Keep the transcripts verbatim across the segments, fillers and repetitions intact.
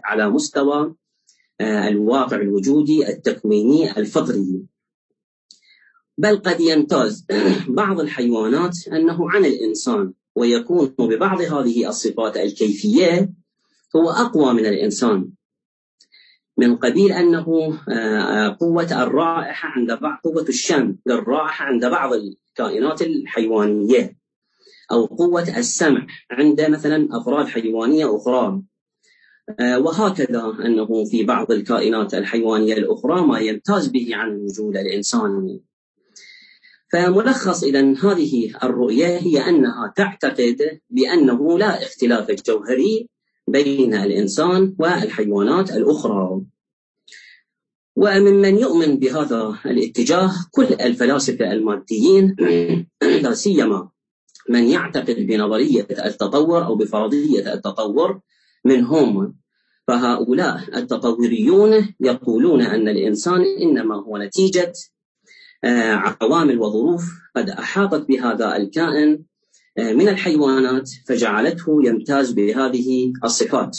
على مستوى الواقع الوجودي التكويني الفطري، بل قد يمتاز بعض الحيوانات أنه عن الإنسان ويكون ببعض هذه الصفات الكيفية هو أقوى من الإنسان، من قبيل أنه قوة الرائحة عند بعض قوة الشم للرائحة عند بعض الكائنات الحيوانية، أو قوة السمع عند مثلا أفراد حيوانية أخرى، وهكذا أنه في بعض الكائنات الحيوانية الأخرى ما يمتاز به عن الوجود الإنساني. فملخص إذن هذه الرؤية هي أنها تعتقد بأنه لا اختلاف جوهري بين الإنسان والحيوانات الأخرى. وممن يؤمن بهذا الاتجاه كل الفلاسفة الماديين، لا سيما من يعتقد بنظرية التطور أو بفرضية التطور منهم، فهؤلاء التطوريون يقولون أن الإنسان إنما هو نتيجة عوامل وظروف قد أحاطت بهذا الكائن من الحيوانات فجعلته يمتاز بهذه الصفات،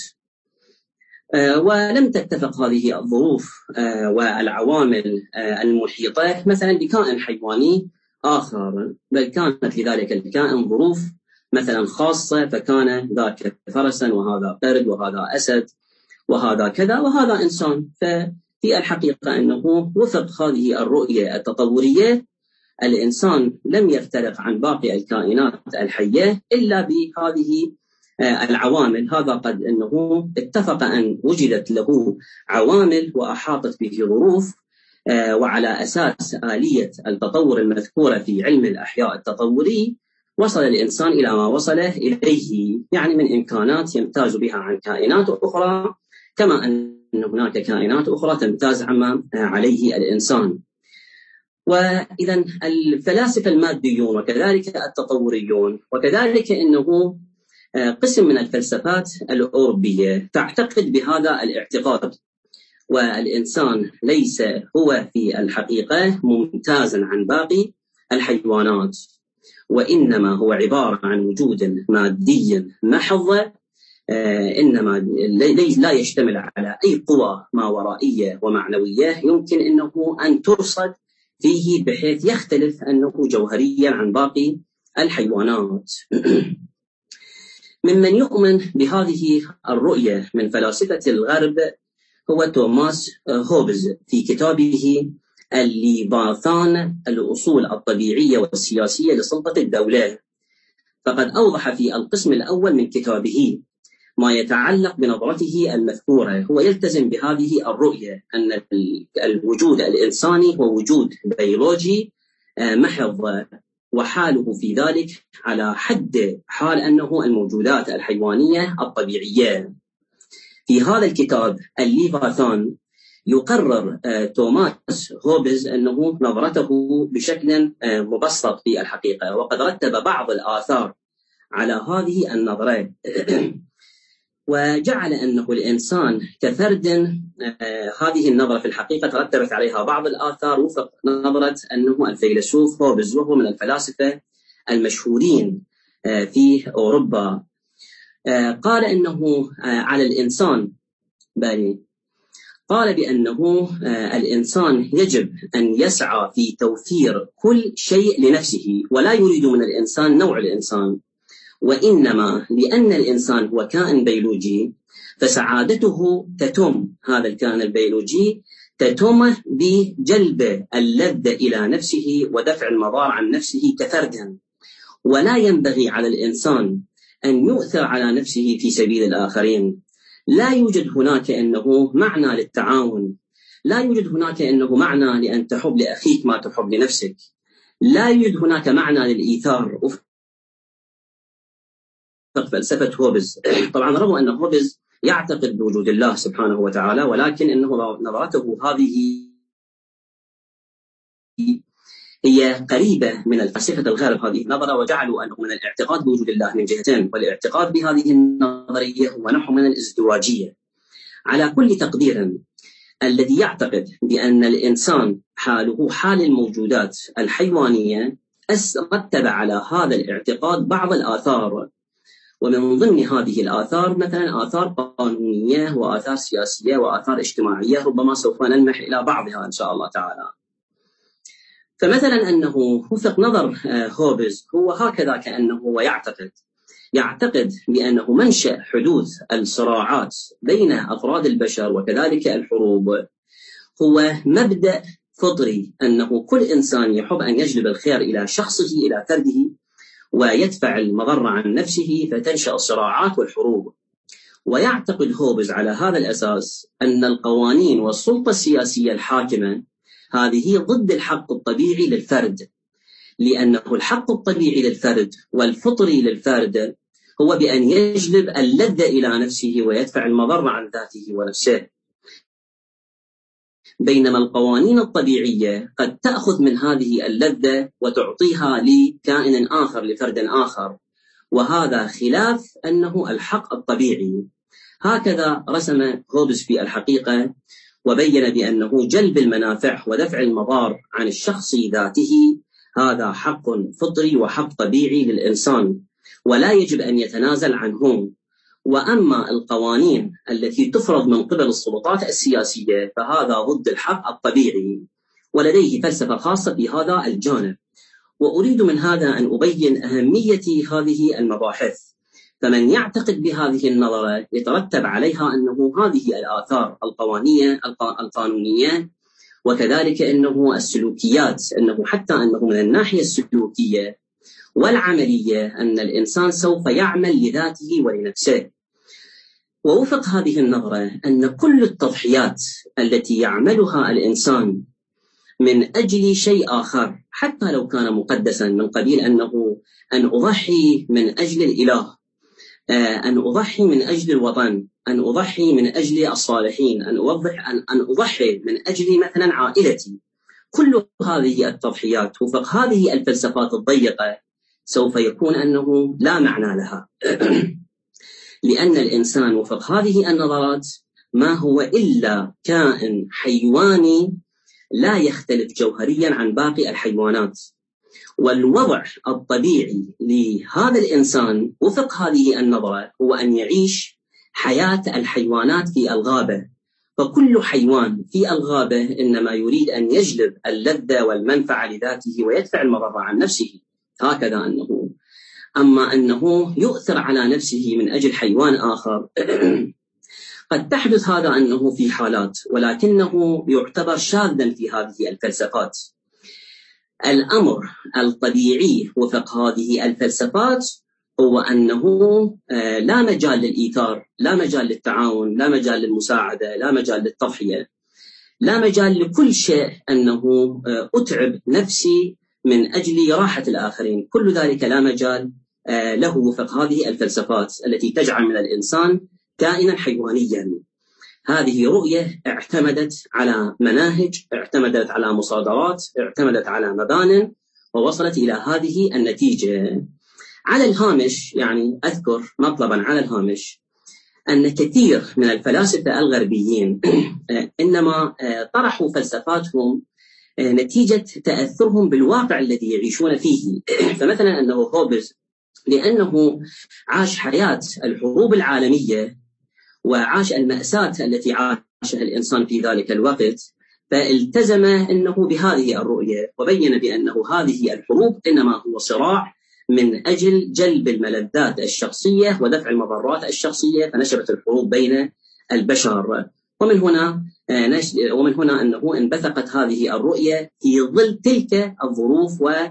ولم تتفق هذه الظروف والعوامل المحيطة مثلا بكائن حيواني آخر، بل كانت لذلك الكائن ظروف مثلا خاصة، فكان ذاك فرسا وهذا قرد وهذا أسد وهذا كذا وهذا إنسان. ففي الحقيقة أنه وفق هذه الرؤية التطورية الإنسان لم يفترق عن باقي الكائنات الحية إلا بهذه العوامل. هذا قد أنه اتفق أن وجدت له عوامل وأحاطت به ظروف، وعلى أساس آلية التطور المذكورة في علم الأحياء التطوري وصل الإنسان إلى ما وصل إليه، يعني من إمكانات يمتاز بها عن كائنات أخرى، كما أن هناك كائنات أخرى تمتاز عما عليه الإنسان. وإذا الفلاسفة الماديون وكذلك التطوريون وكذلك أنه قسم من الفلسفات الأوروبية تعتقد بهذا الاعتقاد، والإنسان ليس هو في الحقيقة ممتازا عن باقي الحيوانات، وإنما هو عبارة عن وجود مادي محض، إنما لا يشتمل على أي قوى ما ورائية ومعنوية يمكن أنه أن ترصد فيه بحيث يختلف أنه جوهريا عن باقي الحيوانات. ممن يؤمن بهذه الرؤية من فلاسفة الغرب هو توماس هوبز في كتابه الليفاثان الأصول الطبيعية والسياسية لسلطة الدولة، فقد أوضح في القسم الأول من كتابه ما يتعلق بنظرته المذكورة. هو يلتزم بهذه الرؤية أن الوجود الإنساني هو وجود بيولوجي محض، وحاله في ذلك على حد حال أنه الموجودات الحيوانية الطبيعية. في هذا الكتاب الليفاثان يقرر توماس هوبز أنه نظرته بشكل مبسط في الحقيقة، وقد رتب بعض الآثار على هذه النظرة، وجعل أنه الإنسان كفرد. هذه النظرة في الحقيقة ترتبت عليها بعض الآثار وفق نظرة أنه الفيلسوف هوبز، وهو من الفلاسفة المشهورين في أوروبا. قال أنه على الإنسان بل قال بأنه الإنسان يجب أن يسعى في توفير كل شيء لنفسه، ولا يريد من الإنسان نوع الإنسان، وإنما لأن الإنسان هو كائن بيولوجي فسعادته تتم هذا الكائن البيولوجي تتم بجلب اللذة إلى نفسه ودفع المضار عن نفسه كفرد، ولا ينبغي على الإنسان أن يؤثر على نفسه في سبيل الآخرين. لا يوجد هناك أنه معنى للتعاون، لا يوجد هناك أنه معنى لأن تحب لأخيك ما تحب لنفسك، لا يوجد هناك معنى للإيثار. فلسفة هوبز طبعا رغم أن هوبز يعتقد بوجود الله سبحانه وتعالى، ولكن أنه نظرته هذه هي قريبة من الفلسفة الغرب هذه النظرة، وجعلوا أنه من الاعتقاد بوجود الله من جهتين، والاعتقاد بهذه النظرية هو نوع من الازدواجية. على كل تقدير الذي يعتقد بأن الإنسان حاله حال الموجودات الحيوانية رتب على هذا الاعتقاد بعض الآثار، ومن ضمن هذه الآثار مثلا آثار قانونية وآثار سياسية وآثار اجتماعية، ربما سوف نلمح إلى بعضها إن شاء الله تعالى. فمثلا أنه وفق نظر هوبز هو هكذا، كأنه هو يعتقد يعتقد بأنه منشأ حدوث الصراعات بين أفراد البشر وكذلك الحروب هو مبدأ فطري، أنه كل إنسان يحب أن يجلب الخير إلى شخصه إلى فرده ويدفع المضر عن نفسه، فتنشأ الصراعات والحروب. ويعتقد هوبز على هذا الأساس أن القوانين والسلطة السياسية الحاكمة هذه ضد الحق الطبيعي للفرد، لأنه الحق الطبيعي للفرد والفطري للفرد هو بأن يجلب اللذة إلى نفسه ويدفع المضر عن ذاته ونفسه، بينما القوانين الطبيعية قد تأخذ من هذه اللذة وتعطيها لكائن آخر، لفرد آخر، وهذا خلاف أنه الحق الطبيعي. هكذا رسم هوبز في الحقيقة، وبين بأنه جلب المنافع ودفع المضار عن الشخص ذاته هذا حق فطري وحق طبيعي للإنسان ولا يجب أن يتنازل عنه. وأما القوانين التي تفرض من قبل السلطات السياسية فهذا ضد الحق الطبيعي، ولديه فلسفة خاصة بهذا الجانب. وأريد من هذا أن أبين أهمية هذه المباحث. فمن يعتقد بهذه النظرة يترتب عليها أنه هذه الآثار القوانية القانونية وكذلك أنه السلوكيات، أنه حتى أنه من الناحية السلوكية والعملية أن الإنسان سوف يعمل لذاته ولنفسه. ووفق هذه النظرة أن كل التضحيات التي يعملها الإنسان من أجل شيء آخر حتى لو كان مقدسا، من قبيل أنه أن أضحي من أجل الإله، أن أضحي من أجل الوطن، أن أضحي من أجل الصالحين، أن أوضح أن أن أضحي من أجل مثلا عائلتي، كل هذه التضحيات وفق هذه الفلسفات الضيقة سوف يكون أنه لا معنى لها لأن الإنسان وفق هذه النظرات ما هو إلا كائن حيواني لا يختلف جوهريا عن باقي الحيوانات. والوضع الطبيعي لهذا الإنسان وفق هذه النظرة هو أن يعيش حياة الحيوانات في الغابة، فكل حيوان في الغابة إنما يريد أن يجلب اللذة والمنفعة لذاته ويدفع المضر عن نفسه، هكذا أنه. أما أنه يؤثر على نفسه من أجل حيوان آخر قد تحدث هذا أنه في حالات، ولكنه يعتبر شاذا في هذه الفلسفات. الأمر الطبيعي وفق هذه الفلسفات هو أنه لا مجال للإيثار، لا مجال للتعاون، لا مجال للمساعدة، لا مجال للتضحية، لا مجال لكل شيء أنه أتعب نفسي من أجل راحة الآخرين، كل ذلك لا مجال له وفق هذه الفلسفات التي تجعل من الإنسان كائنا حيوانيا. هذه رؤية اعتمدت على مناهج، اعتمدت على مصادرات، اعتمدت على مبان، ووصلت إلى هذه النتيجة. على الهامش يعني أذكر مطلبا على الهامش أن كثير من الفلاسفة الغربيين إنما طرحوا فلسفاتهم نتيجة تأثرهم بالواقع الذي يعيشون فيه. فمثلا أنه هوبز لأنه عاش حياة الحروب العالمية وعاش المأساة التي عاشها الإنسان في ذلك الوقت، فالتزم أنه بهذه الرؤية وبين بأنه هذه الحروب إنما هو صراع من أجل جلب الملذات الشخصية ودفع المضرات الشخصية، فنشبت الحروب بين البشر. ومن هنا ومن هنا أنه انبثقت هذه الرؤية في ظل تلك الظروف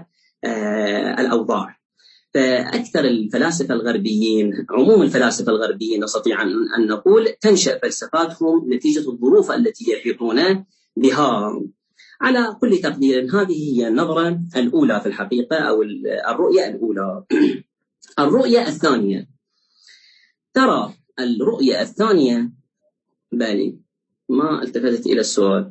والأوضاع. فأكثر الفلاسفة الغربيين، عموم الفلاسفة الغربيين نستطيع أن نقول تنشأ فلسفاتهم نتيجة الظروف التي يحيطون بها. على كل تقدير هذه هي النظرة الأولى في الحقيقة أو الرؤية الأولى. الرؤية الثانية، ترى الرؤية الثانية بالي ما التفتت إلى السؤال.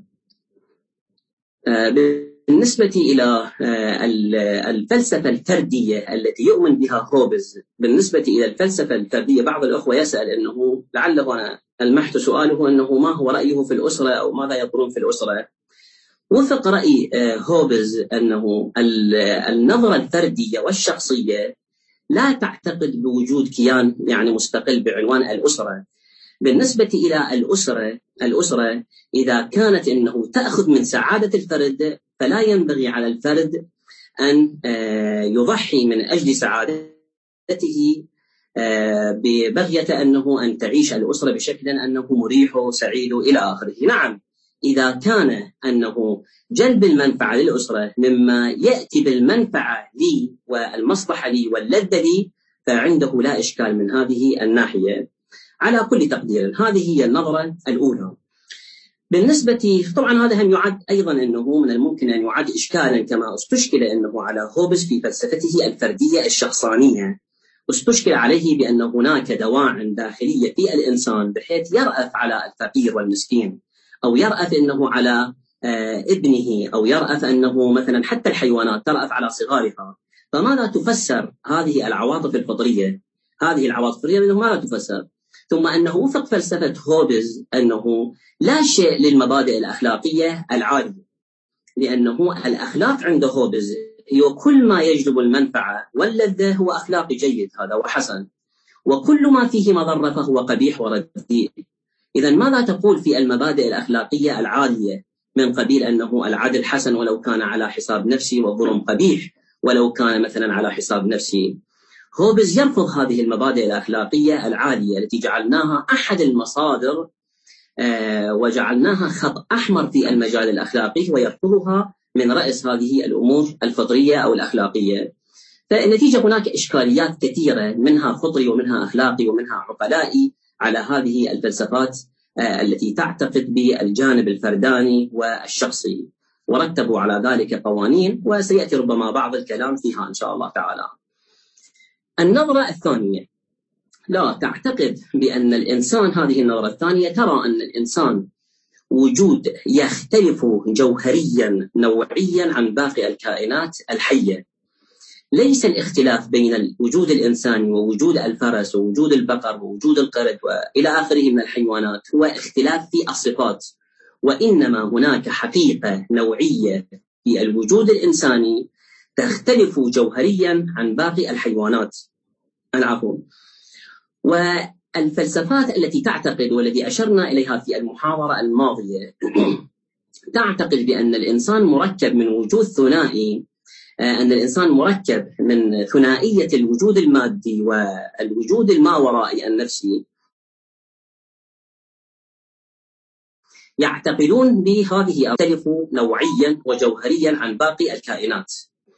بالنسبة إلى الفلسفة الفردية التي يؤمن بها هوبز، بالنسبة إلى الفلسفة الفردية بعض الأخوة يسأل أنه لعله أنا ألمحت سؤاله أنه ما هو رأيه في الأسرة أو ماذا يقولون في الأسرة. وفق رأي هوبز أنه النظرة الفردية والشخصية لا تعتقد بوجود كيان يعني مستقل بعنوان الأسرة. بالنسبة إلى الأسرة الأسرة إذا كانت أنه تأخذ من سعادة الفرد، فلا ينبغي على الفرد أن يضحي من أجل سعادته ببغية أنه أن تعيش الأسرة بشكل أنه مريح وسعيد إلى آخره. نعم، إذا كان أنه جلب المنفعة للأسرة مما يأتي بالمنفعة لي والمصلحة لي واللذة لي، فعنده لا إشكال من هذه الناحية على كل تقدير. هذه هي النظرة الأولى. بالنسبة طبعا هذا هم يعد أيضا أنه من الممكن أن يعد إشكالا، كما استشكل أنه على هوبز في فلسفته الفردية الشخصانية، استشكل عليه بأن هناك دواعٍ داخلية في الإنسان بحيث يرأف على الفقير والمسكين، أو يرأف أنه على ابنه، أو يرأف أنه مثلا حتى الحيوانات ترأف على صغارها. فماذا تفسر هذه العواطف الفطرية؟ هذه العواطف الفطرية ماذا تفسر؟ ثم أنه وفق فلسفة هوبز أنه لا شيء للمبادئ الأخلاقية العالية، لأنه الأخلاق عند هوبز هي كل ما يجلب المنفعة واللذة هو أخلاق جيد، هذا وحسن، وكل ما فيه مضرة فهو قبيح ورديء. إذن ماذا تقول في المبادئ الأخلاقية العالية من قبيل أنه العدل حسن ولو كان على حساب نفسي، والظلم قبيح ولو كان مثلا على حساب نفسي؟ هوبز يرفض هذه المبادئ الأخلاقية العالية التي جعلناها أحد المصادر آه وجعلناها خط أحمر في المجال الأخلاقي، ويرفضها من رأس هذه الأمور الفطرية أو الأخلاقية. فالنتيجة هناك إشكاليات كثيرة، منها فطري ومنها أخلاقي ومنها عقلائي، على هذه الفلسفات آه التي تعتقد بالجانب الفرداني والشخصي، ورتبوا على ذلك قوانين وسيأتي ربما بعض الكلام فيها إن شاء الله تعالى. النظرة الثانية لا تعتقد بأن الإنسان، هذه النظرة الثانية ترى أن الإنسان وجود يختلف جوهريا نوعيا عن باقي الكائنات الحية. ليس الاختلاف بين الوجود الإنساني ووجود الفرس ووجود البقر ووجود القرد وإلى آخره من الحيوانات هو اختلاف في الصفات، وإنما هناك حقيقة نوعية في الوجود الإنساني تختلف جوهريا عن باقي الحيوانات. العفو. والفلسفات التي تعتقد، والتي أشرنا إليها في المحاضرة الماضية، تعتقد بأن الإنسان مركب من وجود ثنائي، أن الإنسان مركب من ثنائية الوجود المادي والوجود الماورائي النفسي. يعتقدون بهذه تختلف نوعيا وجوهريا عن باقي الكائنات.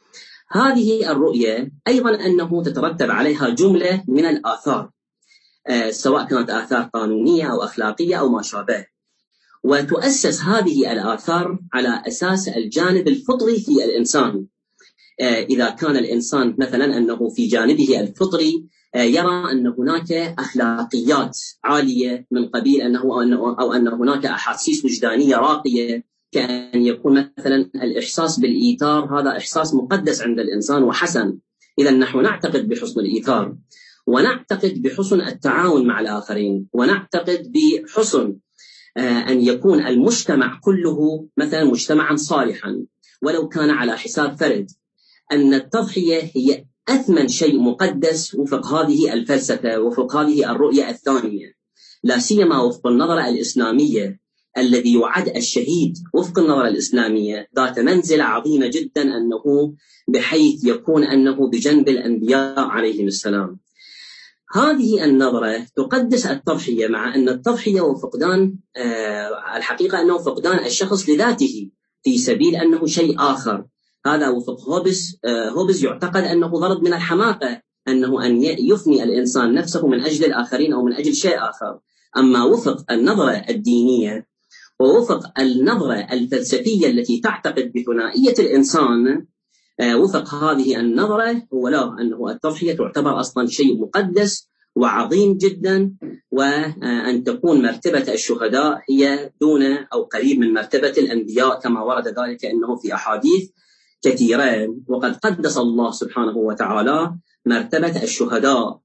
هذه الرؤية أيضا أنه تترتب عليها جملة من الآثار، سواء كانت آثار قانونية أو أخلاقية أو ما شابه، وتؤسس هذه الآثار على أساس الجانب الفطري في الإنسان. إذا كان الإنسان مثلا أنه في جانبه الفطري يرى أن هناك أخلاقيات عالية من قبيل أنه أو أن هناك أحاسيس وجدانية راقية، كأن يكون مثلا الإحساس بالإيثار، هذا إحساس مقدس عند الإنسان وحسن. إذا نحن نعتقد بحسن الإيثار، ونعتقد بحسن التعاون مع الآخرين، ونعتقد بحسن أن يكون المجتمع كله مثلا مجتمعا صالحا ولو كان على حساب فرد. أن التضحية هي أثمن شيء مقدس وفق هذه الفلسفة، وفق هذه الرؤية الثانية، لا سيما وفق النظرة الإسلامية، الذي يعد الشهيد وفق النظرة الإسلامية ذات منزلة عظيمة جدا، أنه بحيث يكون أنه بجنب الأنبياء عليهم السلام. هذه النظرة تقدس التضحية، مع أن التضحية وفقدان آه الحقيقة أنه فقدان الشخص لذاته في سبيل أنه شيء آخر. هذا وفق هوبز. آه هوبز يعتقد أنه ضرب من الحماقة أنه أن يفني الإنسان نفسه من أجل الآخرين أو من أجل شيء آخر. أما وفق النظرة الدينية ووفق النظرة الفلسفية التي تعتقد بثنائية الإنسان، وفق هذه النظرة هو لا، أنه التضحية تعتبر أصلا شيء مقدس وعظيم جدا، وأن تكون مرتبة الشهداء هي دون أو قريب من مرتبة الأنبياء، كما ورد ذلك أنه في أحاديث كثيرة. وقد قدس الله سبحانه وتعالى مرتبة الشهداء،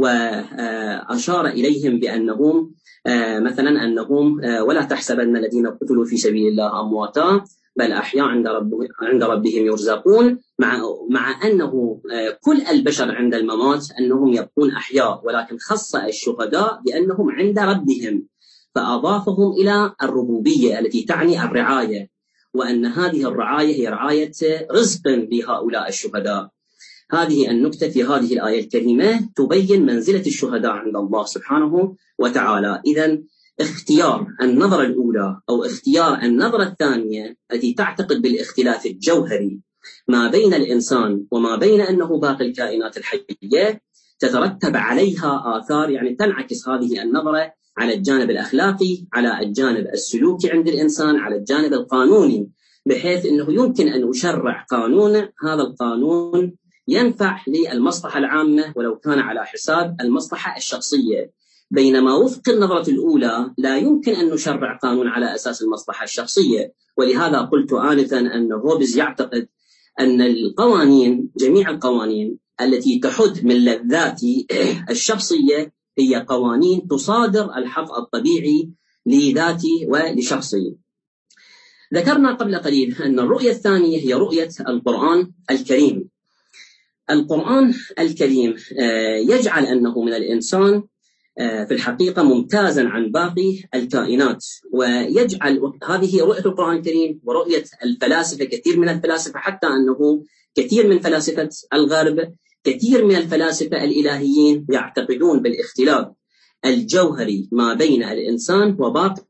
وأشار إليهم بأنهم مثلا أنهم ولا تحسبن الذين قتلوا في سبيل الله أمواتا بل أحياء عند ربهم عند ربهم يرزقون، مع مع أنه كل البشر عند الممات أنهم يبقون أحياء، ولكن خص الشهداء بأنهم عند ربهم، فأضافهم إلى الربوبية التي تعني الرعاية، وأن هذه الرعاية هي رعاية رزق لهؤلاء الشهداء. هذه النكتة في هذه الآية الكريمة تبين منزلة الشهداء عند الله سبحانه وتعالى. إذن اختيار النظرة الأولى أو اختيار النظرة الثانية التي تعتقد بالاختلاف الجوهري ما بين الإنسان وما بين أنه باقي الكائنات الحية تترتب عليها آثار، يعني تنعكس هذه النظرة على الجانب الأخلاقي، على الجانب السلوكي عند الإنسان، على الجانب القانوني، بحيث أنه يمكن أن أشرع قانون، هذا القانون ينفع للمصلحة العامة ولو كان على حساب المصلحة الشخصية، بينما وفق النظرة الأولى لا يمكن أن نشرع قانون على أساس المصلحة الشخصية. ولهذا قلت آنفا أن هوبز يعتقد أن القوانين، جميع القوانين التي تحد من لذاتي الشخصية هي قوانين تصادر الحق الطبيعي لذاتي ولشخصي. ذكرنا قبل قليل أن الرؤية الثانية هي رؤية القرآن الكريم. القرآن الكريم يجعل أنه من الإنسان في الحقيقة ممتازا عن باقي الكائنات، ويجعل هذه رؤية القرآن الكريم ورؤية الفلاسفة، كثير من الفلاسفة، حتى أنه كثير من فلاسفة الغرب، كثير من الفلاسفة الإلهيين يعتقدون بالاختلاف الجوهري ما بين الإنسان وباقي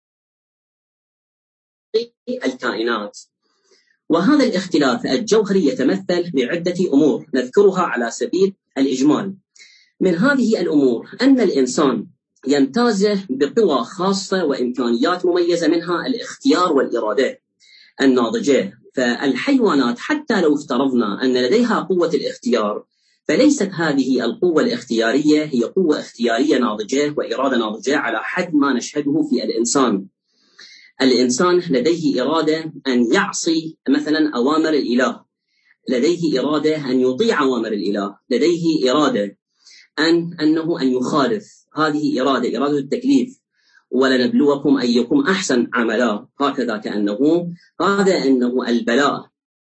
الكائنات. وهذا الاختلاف الجوهري يتمثل بعدة أمور نذكرها على سبيل الإجمال. من هذه الأمور أن الإنسان يمتاز بقوى خاصة وإمكانيات مميزة، منها الاختيار والإرادة الناضجة. فالحيوانات حتى لو افترضنا أن لديها قوة الاختيار، فليست هذه القوة الاختيارية هي قوة اختيارية ناضجة وإرادة ناضجة على حد ما نشهده في الإنسان. الإنسان لديه إرادة أن يعصي مثلا أوامر الإله، لديه إرادة أن يطيع أوامر الإله، لديه إرادة أن أنه أن يخالف، هذه إرادة إرادة التكليف. ولنبلوكم أيكم أحسن عملا، هكذا كأنه هذا أنه البلاء،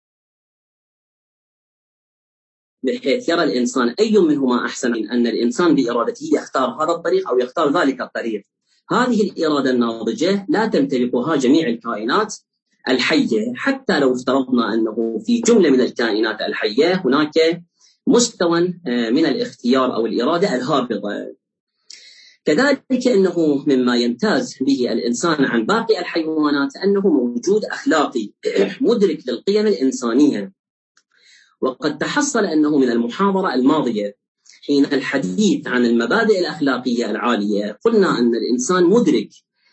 بحيث يرى الإنسان أي منهما أحسن، من أن الإنسان بإرادته يختار هذا الطريق أو يختار ذلك الطريق. هذه الإرادة الناضجة لا تمتلكها جميع الكائنات الحية، حتى لو افترضنا أنه في جملة من الكائنات الحية هناك مستوى من الاختيار أو الإرادة الهابطة. كذلك أنه مما يمتاز به الإنسان عن باقي الحيوانات أنه موجود أخلاقي مدرك للقيم الإنسانية. وقد تحصل أنه من المحاضرة الماضية حين الحديث عن المبادئ الأخلاقية العالية قلنا أن الإنسان مدرك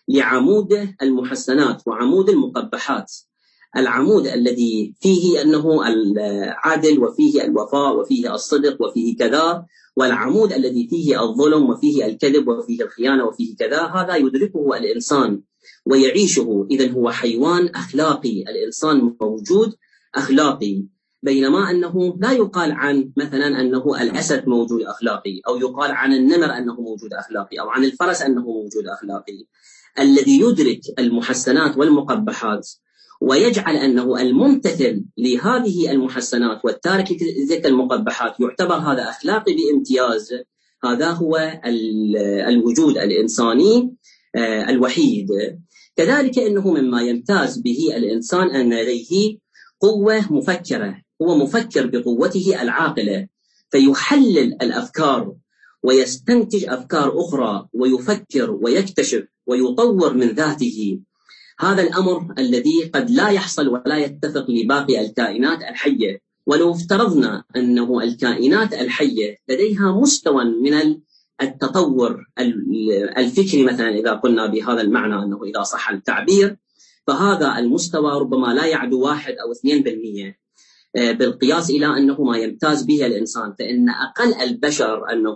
لعمود المحسنات وعمود المقبحات، العمود الذي فيه أنه العدل وفيه الوفاء وفيه الصدق وفيه كذا، والعمود الذي فيه الظلم وفيه الكذب وفيه الخيانة وفيه كذا، هذا يدركه الإنسان ويعيشه. إذن هو حيوان أخلاقي، الإنسان موجود أخلاقي. بينما أنه لا يقال عن مثلا أنه الأسد موجود أخلاقي، أو يقال عن النمر أنه موجود أخلاقي، أو عن الفرس أنه موجود أخلاقي. الذي يدرك المحسنات والمقبحات ويجعل أنه الممتثل لهذه المحسنات والتارك لتلك المقبحات يعتبر هذا أخلاقي بامتياز، هذا هو الوجود الإنساني الوحيد. كذلك أنه مما يمتاز به الإنسان أن لديه قوة مفكرة، هو مفكر بقوته العاقلة، فيحلل الأفكار ويستنتج أفكار أخرى ويفكر ويكتشف ويطور من ذاته. هذا الأمر الذي قد لا يحصل ولا يتفق لباقي الكائنات الحية. ولو افترضنا أنه الكائنات الحية لديها مستوى من التطور الفكري مثلا، إذا قلنا بهذا المعنى أنه إذا صح التعبير، فهذا المستوى ربما لا يعدو واحد أو اثنين بالمئة بالقياس إلى أنه ما يمتاز به الإنسان. فإن أقل البشر أنه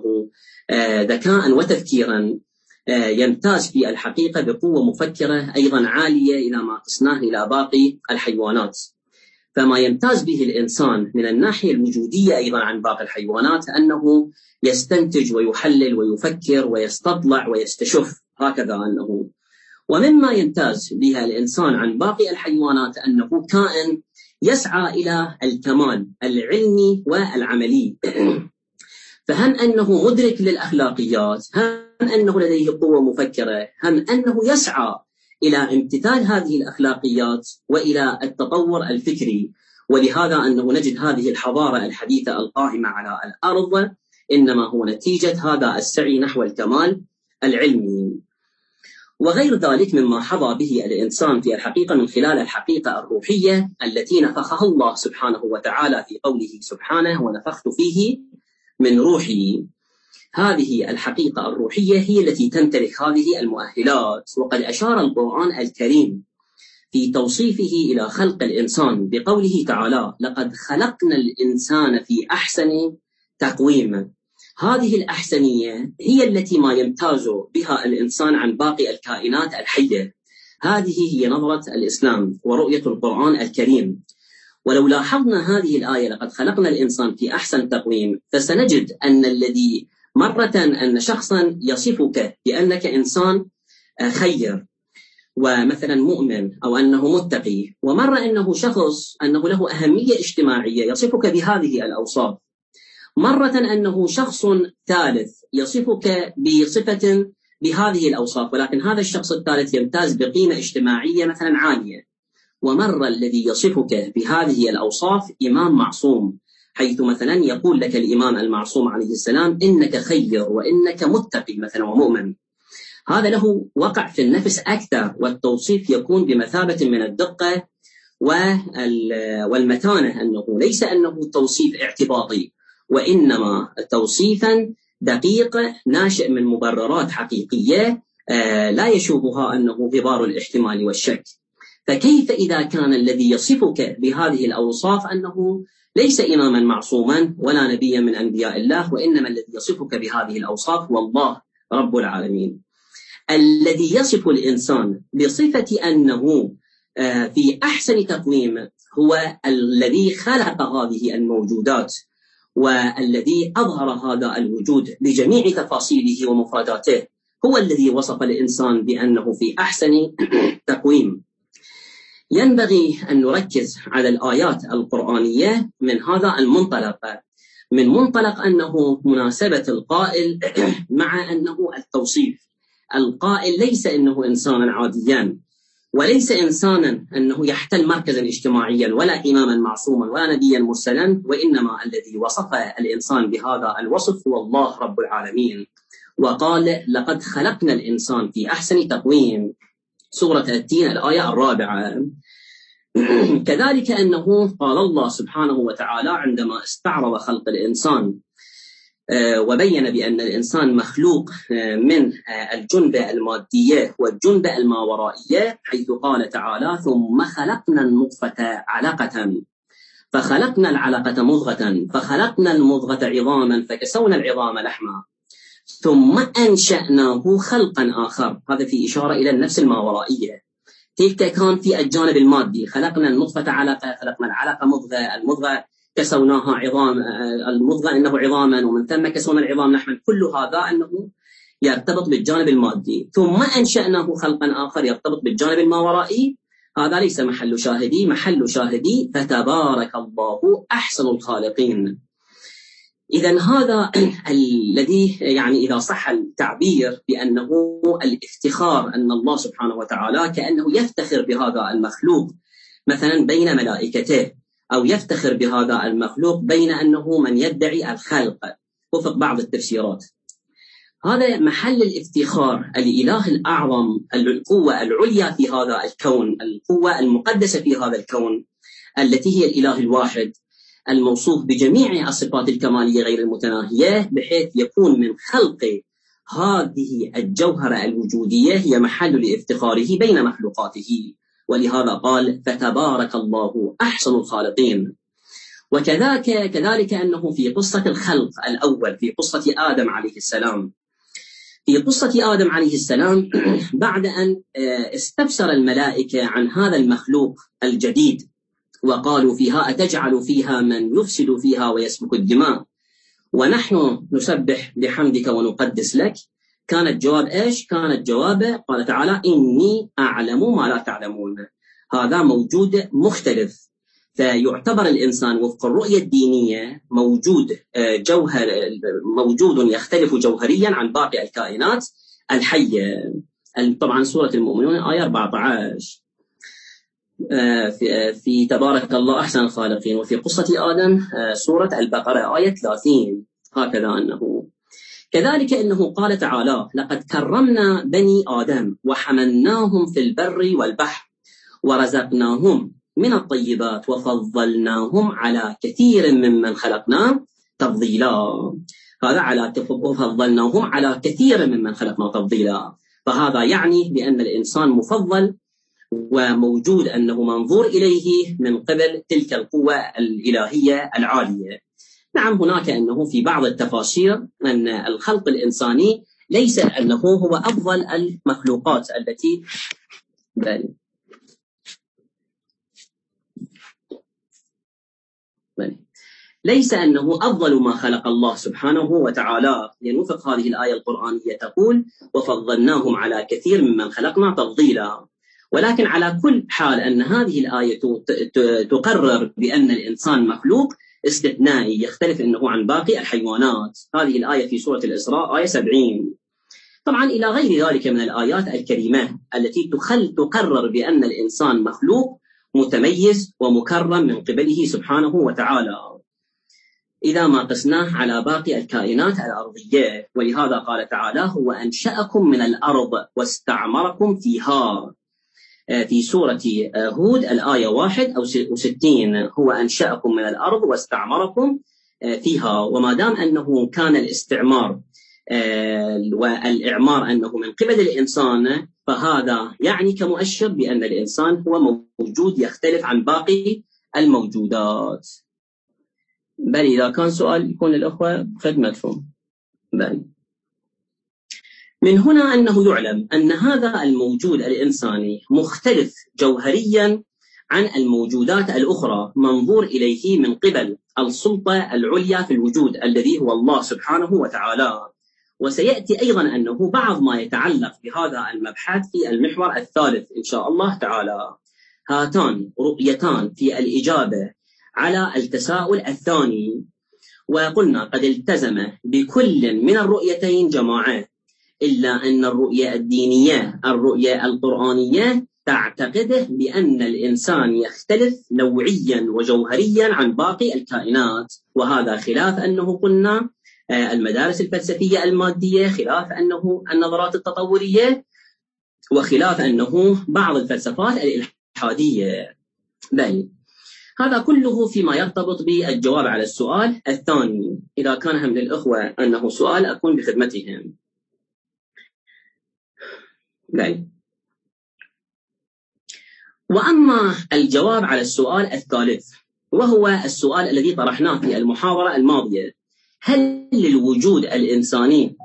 ذكاء وتفكيرا يمتاز في الحقيقة بقوة مفكرة أيضا عالية إلى ما قسناه إلى باقي الحيوانات. فما يمتاز به الإنسان من الناحية الوجودية أيضا عن باقي الحيوانات أنه يستنتج ويحلل ويفكر ويستطلع ويستشف، هكذا أنه. ومما يمتاز بها الإنسان عن باقي الحيوانات أنه كائن يسعى إلى الكمال العلمي والعملي، فهم أنه مدرك للأخلاقيات، هم أنه لديه قوة مفكرة، هم أنه يسعى إلى امتثال هذه الأخلاقيات وإلى التطور الفكري. ولهذا أنه نجد هذه الحضارة الحديثة القائمة على الأرض إنما هو نتيجة هذا السعي نحو الكمال العلمي. وغير ذلك مما حظى به الإنسان في الحقيقة من خلال الحقيقة الروحية التي نفخها الله سبحانه وتعالى في قوله سبحانه: ونفخت فيه من روحي. هذه الحقيقة الروحية هي التي تمتلك هذه المؤهلات. وقد أشار القرآن الكريم في توصيفه إلى خلق الإنسان بقوله تعالى: لقد خلقنا الإنسان في أحسن تقويم. هذه الأحسنية هي التي ما يمتاز بها الإنسان عن باقي الكائنات الحية. هذه هي نظرة الإسلام ورؤية القرآن الكريم. ولو لاحظنا هذه الآية لقد خلقنا الإنسان في أحسن تقويم، فسنجد أن الذي مرة أن شخصا يصفك بأنك إنسان خير ومثلا مؤمن أو أنه متقي، ومرة أنه شخص أنه له أهمية اجتماعية يصفك بهذه الأوصاف، مرة أنه شخص ثالث يصفك بصفة بهذه الأوصاف، ولكن هذا الشخص الثالث يمتاز بقيمة اجتماعية مثلا عالية، ومرة الذي يصفك بهذه الأوصاف إمام معصوم، حيث مثلا يقول لك الإمام المعصوم عليه السلام: إنك خير وإنك متقي مثلا ومؤمن. هذا له وقع في النفس أكثر، والتوصيف يكون بمثابة من الدقة والمتانة، أنه ليس أنه توصيف اعتباطي، وإنما توصيفا دقيق ناشئ من مبررات حقيقية لا يشوبها أنه غبار الاحتمال والشك. فكيف إذا كان الذي يصفك بهذه الأوصاف أنه ليس إماما معصوما ولا نبيا من أنبياء الله، وإنما الذي يصفك بهذه الأوصاف هو الله رب العالمين. الذي يصف الإنسان بصفة أنه في أحسن تقويم هو الذي خلق هذه الموجودات، والذي أظهر هذا الوجود بجميع تفاصيله ومفرداته، هو الذي وصف الإنسان بأنه في أحسن تقويم. ينبغي أن نركز على الآيات القرآنية من هذا المنطلق، من منطلق أنه مناسبة القائل مع أنه التوصيف. القائل ليس أنه إنسانا عاديا، وليس إنسانا أنه يحتل مركزا اجتماعيا، ولا إماما معصوما، ولا نبيا مرسلا، وإنما الذي وصف الإنسان بهذا الوصف هو الله رب العالمين. وقال: لقد خلقنا الإنسان في أحسن تقويم، سورة التين الآية الرابعة. كذلك أنه قال الله سبحانه وتعالى عندما استعرض خلق الإنسان وبين بأن الإنسان مخلوق من الجنبة المادية والجنبة الماورائية، حيث قال تعالى: ثم خلقنا النطفة علقة فخلقنا العلقة مضغة فخلقنا المضغة عظاما فكسونا العظام لحما ثم أنشأناه خلقا آخر. هذا في إشارة إلى النفس الماورائية. تلك كان في الجانب المادي، خلقنا النطفة علقة، خلقنا العلقة مضغة، المضغة كسوناها عظام، المضغة إنه عظاما، ومن ثم كسونا العظام لحما. كل هذا أنه يرتبط بالجانب المادي. ثم أنشأناه خلقا آخر يرتبط بالجانب الماورائي. هذا ليس محل شاهدي، محل شاهدي فتبارك الله أحسن الخالقين. إذن هذا الذي يعني إذا صح التعبير بأنه الافتخار، أن الله سبحانه وتعالى كأنه يفتخر بهذا المخلوق مثلا بين ملائكته، أو يفتخر بهذا المخلوق بين أنه من يدعي الخلق وفق بعض التفسيرات. هذا محل الافتخار. الإله الأعظم، القوة العليا في هذا الكون، القوة المقدسة في هذا الكون التي هي الإله الواحد الموصوف بجميع الصفات الكمالية غير المتناهية، بحيث يكون من خلق هذه الجوهرة الوجودية هي محل لافتخاره بين مخلوقاته. ولهذا قال: فتبارك الله أحسن الخالقين. وكذلك كذلك أنه في قصة الخلق الأول، في قصة آدم عليه السلام، في قصة آدم عليه السلام بعد أن استفسر الملائكة عن هذا المخلوق الجديد وقالوا فيها: أتجعل فيها من يفسد فيها ويسفك الدماء ونحن نسبح بحمدك ونقدس لك، كان الجواب إيش؟ كان الجواب قال تعالى إني أعلم ما لا تعلمون. هذا موجود مختلف، فيعتبر الإنسان وفق الرؤية الدينية موجود جوهر موجود يختلف جوهريا عن باقي الكائنات الحية. طبعا سورة المؤمنون آية أربعة عشر في, في تبارك الله أحسن الخالقين، وفي قصة آدم سورة البقرة آية ثلاثين. هكذا أنه كذلك أنه قال تعالى لقد كرمنا بني آدم وحملناهم في البر والبحر ورزقناهم من الطيبات وفضلناهم على كثير ممن خلقنا تفضيلا. هذا على وفضلناهم على كثير ممن خلقنا تفضيلا، فهذا يعني بأن الإنسان مفضل وموجود أنه منظور إليه من قبل تلك القوة الإلهية العالية. نعم هناك أنه في بعض التفاسير أن الخلق الإنساني ليس أنه هو أفضل المخلوقات التي بل بل ليس أنه أفضل ما خلق الله سبحانه وتعالى، لنوفق هذه الآية القرآنية تقول وفضلناهم على كثير ممن خلقنا تفضيلا. ولكن على كل حال أن هذه الآية تقرر بأن الإنسان مخلوق استثنائي يختلف أنه عن باقي الحيوانات. هذه الآية في سورة الإسراء آية سبعين. طبعا إلى غير ذلك من الآيات الكريمة التي تخل تقرر بأن الإنسان مخلوق متميز ومكرم من قبله سبحانه وتعالى إذا ما قسناه على باقي الكائنات الأرضية. ولهذا قال تعالى هو أنشأكم من الأرض واستعمركم فيها في سورة هود الآية واحد أو ستين. هو أنشأكم من الأرض واستعمركم فيها. وما دام أنه كان الاستعمار والإعمار أنه من قبل الإنسان، فهذا يعني كمؤشر بأن الإنسان هو موجود يختلف عن باقي الموجودات. بل إذا كان سؤال يكون للأخوة خدمتهم. بل من هنا أنه يعلم أن هذا الموجود الإنساني مختلف جوهريا عن الموجودات الأخرى منظور إليه من قبل السلطة العليا في الوجود الذي هو الله سبحانه وتعالى. وسيأتي أيضا أنه بعض ما يتعلق بهذا المبحث في المحور الثالث إن شاء الله تعالى. هاتان رؤيتان في الإجابة على التساؤل الثاني. وقلنا قد التزم بكل من الرؤيتين جماعة، إلا أن الرؤية الدينية الرؤية القرآنية تعتقد بأن الإنسان يختلف نوعيا وجوهريا عن باقي الكائنات، وهذا خلاف أنه قلنا المدارس الفلسفية المادية، خلاف أنه النظرات التطورية، وخلاف أنه بعض الفلسفات الإلحادية. بل هذا كله فيما يرتبط بالجواب على السؤال الثاني. إذا كان هم للأخوة أنه سؤال أكون بخدمتهم. بل وأما الجواب على السؤال الثالث، وهو السؤال الذي طرحناه في المحاضرة الماضية: هل للوجود الإنساني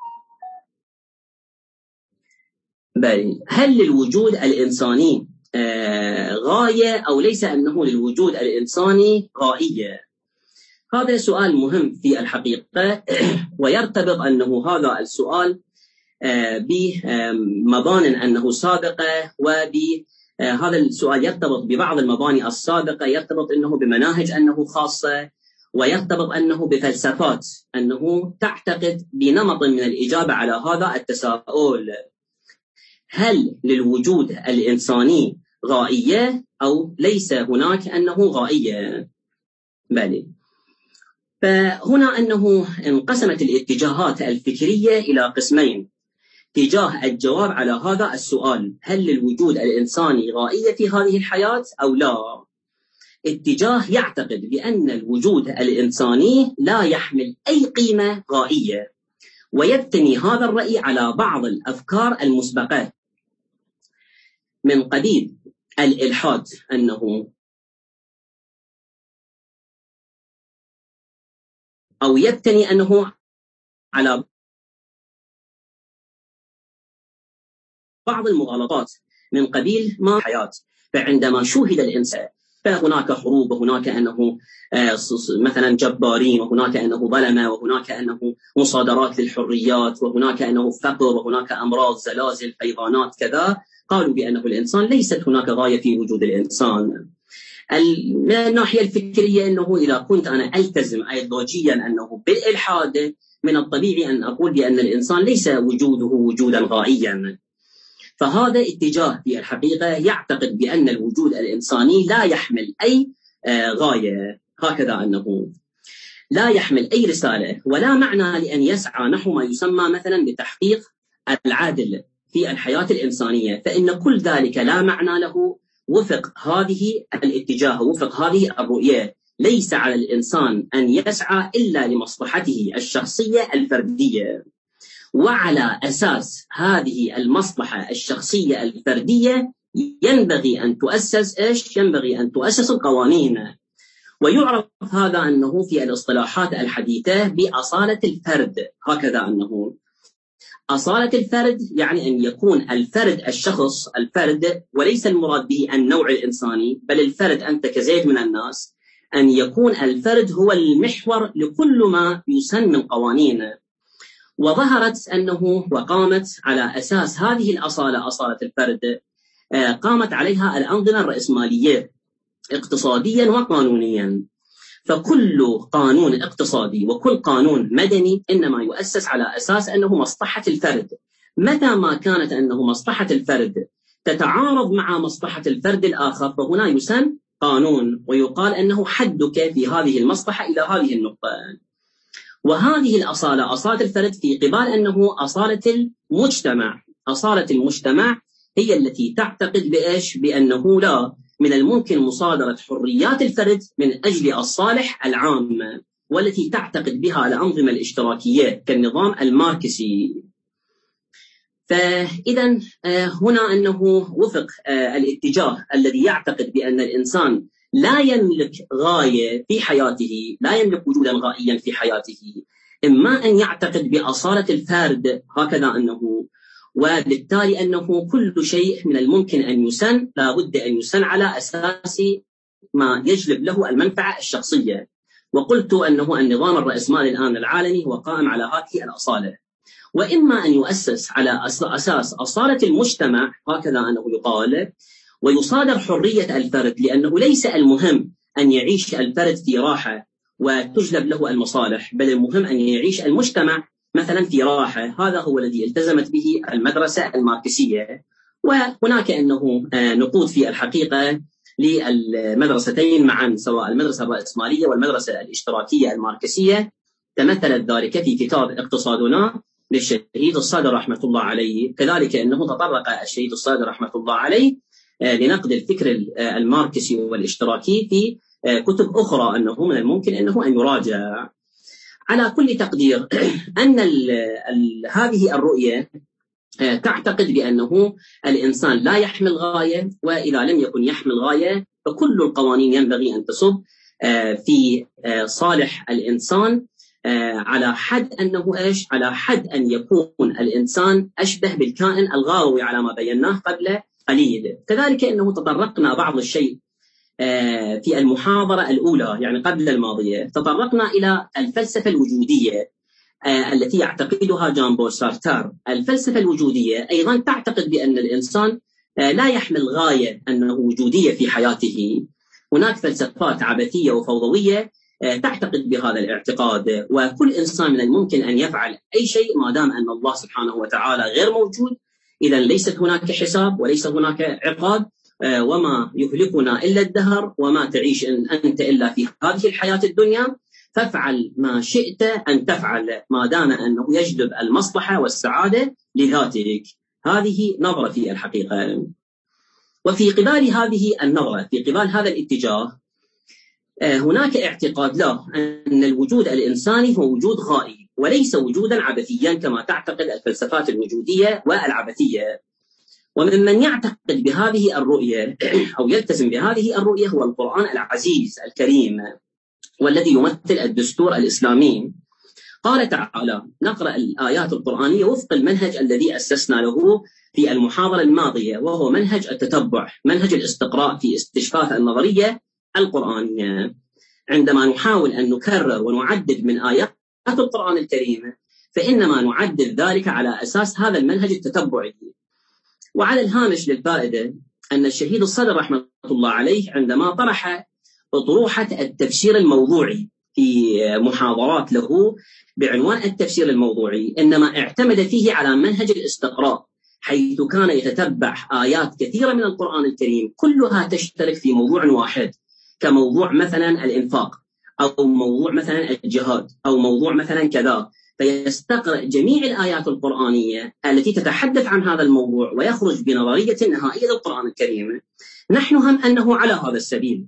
بل هل للوجود الإنساني آه غاية أو ليس أنه للوجود الإنساني غائية؟ هذا سؤال مهم في الحقيقة، ويرتبط أنه هذا السؤال آه بمبان أنه سابقة، وبهذا السؤال يرتبط ببعض المباني السابقة، يرتبط أنه بمناهج أنه خاصة، ويرتبط أنه بفلسفات أنه تعتقد بنمط من الإجابة على هذا التساؤل: هل للوجود الإنساني غائية أو ليس هناك أنه غائية؟ بل فهنا أنه انقسمت الاتجاهات الفكرية إلى قسمين: اتجاه الجواب على هذا السؤال هل للوجود الإنساني غائية في هذه الحياة أو لا. اتجاه يعتقد بأن الوجود الإنساني لا يحمل أي قيمة غائية، ويبتني هذا الرأي على بعض الأفكار المسبقة من قبيل الإلحاد، أنه أو يبتني أنه على بعض المغالطات من قبيل ما حياة. فعندما شوهد الإنسان فهناك حروب، وهناك أنه مثلا جبارين، وهناك أنه ظلمة، وهناك أنه مصادرات للحريات، وهناك أنه فقر، وهناك أمراض، زلازل، فيضانات كذا. قالوا بأنه الإنسان ليست هناك غاية في وجود الإنسان. من الناحية الفكرية أنه إذا كنت أنا ألتزم أيديولوجيا أنه بالإلحاد من الطبيعي أن أقول بأن الإنسان ليس وجوده وجودا غائيا. فهذا اتجاه في الحقيقة يعتقد بأن الوجود الإنساني لا يحمل أي غاية، هكذا أنه لا يحمل أي رسالة ولا معنى لأن يسعى نحو ما يسمى مثلا بتحقيق العدل في الحياة الإنسانية، فإن كل ذلك لا معنى له وفق هذه الاتجاه، وفق هذه الرؤية. ليس على الإنسان أن يسعى إلا لمصلحته الشخصية الفردية، وعلى أساس هذه المصلحة الشخصية الفردية ينبغي أن تؤسس إيش؟ ينبغي أن تؤسس القوانين. ويعرف هذا أنه في الاصطلاحات الحديثة بأصالة الفرد، هكذا أنه أصالة الفرد يعني أن يكون الفرد الشخص الفرد، وليس المراد به النوع الإنساني، بل الفرد أنت كزيد من الناس، أن يكون الفرد هو المحور لكل ما يسن من قوانين. وظهرت أنه وقامت على أساس هذه الأصالة، أصالة الفرد، قامت عليها الأنظمة الرأسمالية اقتصاديا وقانونيا. فكل قانون اقتصادي وكل قانون مدني إنما يؤسس على أساس أنه مصلحة الفرد. متى ما كانت أنه مصلحة الفرد تتعارض مع مصلحة الفرد الآخر فهنا يسن قانون، ويقال أنه حدك في هذه المصلحة إلى هذه النقطة. وهذه الأصالة، أصالة الفرد، في قبال أنه أصالة المجتمع. أصالة المجتمع هي التي تعتقد بإيش؟ بأنه لا من الممكن مصادرة حريات الفرد من أجل الصالح العام، والتي تعتقد بها الأنظمة الاشتراكية كالنظام الماركسي. فإذا هنا أنه وفق الاتجاه الذي يعتقد بأن الإنسان لا يملك غاية في حياته، لا يملك وجودا غائيا في حياته، إما أن يعتقد بأصالة الفرد، هكذا أنه، وبالتالي أنه كل شيء من الممكن أن يسن لا بد أن يسن على أساس ما يجلب له المنفعة الشخصية. وقلت أنه النظام الرأسمالي الآن العالمي هو قائم على هذه الأصالة. وإما أن يؤسس على أساس أصالة المجتمع، هكذا أنه يقال، ويصادر حرية الفرد، لأنه ليس المهم أن يعيش الفرد في راحة وتجلب له المصالح، بل المهم أن يعيش المجتمع مثلا في راحة. هذا هو الذي التزمت به المدرسة الماركسية. وهناك أنه نقود في الحقيقة للمدرستين معا، سواء المدرسة الرأسمالية والمدرسة الاشتراكية الماركسية، تمثلت ذلك في كتاب اقتصادنا للشهيد الصادر رحمة الله عليه. كذلك أنه تطرق الشهيد الصادر رحمة الله عليه لنقد الفكر الماركسي والاشتراكي في كتب أخرى، أنه من الممكن أنه أن يراجع. على كل تقدير أن ال ال هذه الرؤية تعتقد بأنه الإنسان لا يحمل غاية، وإذا لم يكن يحمل غاية فكل القوانين ينبغي أن تصب في صالح الإنسان، على حد أنه إيش؟ على حد أن يكون الإنسان أشبه بالكائن الغاوي على ما بيناه قبل قليل. كذلك أنه تطرقنا بعض الشيء في المحاضرة الأولى يعني قبل الماضية، تطرقنا إلى الفلسفة الوجودية التي يعتقدها جان بول سارتر. الفلسفة الوجودية أيضا تعتقد بأن الإنسان لا يحمل غاية أنه وجودية في حياته. هناك فلسفات عبثية وفوضوية تعتقد بهذا الاعتقاد، وكل إنسان من الممكن أن يفعل أي شيء ما دام أن الله سبحانه وتعالى غير موجود. إذا ليست هناك حساب وليس هناك عقاب، وما يهلكنا إلا الدهر، وما تعيش أنت إلا في هذه الحياة الدنيا، فافعل ما شئت أن تفعل ما دام أنه يجلب المصلحة والسعادة لذاتك. هذه نظرة في الحقيقة. وفي قبال هذه النظرة، في قبال هذا الاتجاه، هناك اعتقاد له أن الوجود الإنساني هو وجود غائي وليس وجودا عبثيا كما تعتقد الفلسفات الوجودية والعبثية. وممن يعتقد بهذه الرؤية أو يلتزم بهذه الرؤية هو القرآن العزيز الكريم، والذي يمثل الدستور الإسلامي. قال تعالى، نقرأ الآيات القرآنية وفق المنهج الذي أسسنا له في المحاضرة الماضية، وهو منهج التتبع، منهج الاستقراء في استشفاف النظرية القرآنية. عندما نحاول أن نكرر ونعدد من آيات القرآن الكريم فإنما نعدد ذلك على أساس هذا المنهج التتبعي. وعلى الهامش للفائدة أن الشهيد الصدر رحمة الله عليه عندما طرح أطروحة التفسير الموضوعي في محاضرات له بعنوان التفسير الموضوعي إنما اعتمد فيه على منهج الاستقراء، حيث كان يتتبع آيات كثيرة من القرآن الكريم كلها تشترك في موضوع واحد، كموضوع مثلا الإنفاق، أو موضوع مثلا الجهاد، أو موضوع مثلا كذا، فيستقرأ جميع الآيات القرآنية التي تتحدث عن هذا الموضوع ويخرج بنظرية نهائية للقرآن الكريم. نحن هم أنه على هذا السبيل.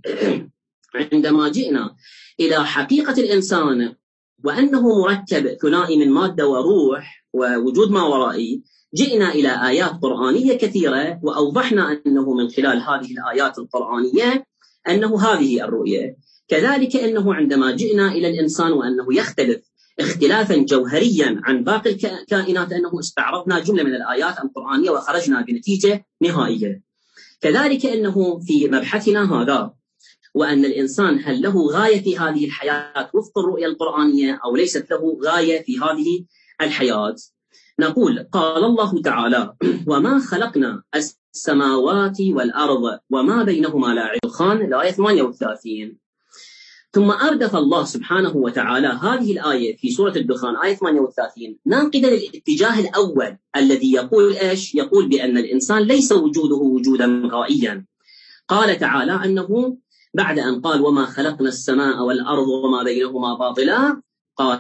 عندما جئنا إلى حقيقة الإنسان وأنه مركب ثنائي من مادة وروح ووجود ما ورائي، جئنا إلى آيات قرآنية كثيرة وأوضحنا أنه من خلال هذه الآيات القرآنية أنه هذه الرؤية. كذلك أنه عندما جئنا إلى الإنسان وأنه يختلف اختلافا جوهريا عن باقي الكائنات أنه استعرضنا جملة من الآيات القرآنية وخرجنا بنتيجة نهائية. كذلك أنه في مبحثنا هذا وأن الإنسان هل له غاية في هذه الحياة وفق الرؤية القرآنية أو ليست له غاية في هذه الحياة، نقول قال الله تعالى: وما خلقنا السماوات والأرض وما بينهما لاعبين. الدخان الآية ثمانية وثلاثين. ثم أردف الله سبحانه وتعالى هذه الآية في سورة الدخان آية ثمانية وثلاثين ناقدا للاتجاه الأول الذي يقول إيش؟ يقول بأن الإنسان ليس وجوده وجودا غائيا. قال تعالى أنه بعد أن قال وما خلقنا السماء والأرض وما بينهما باطلا، قال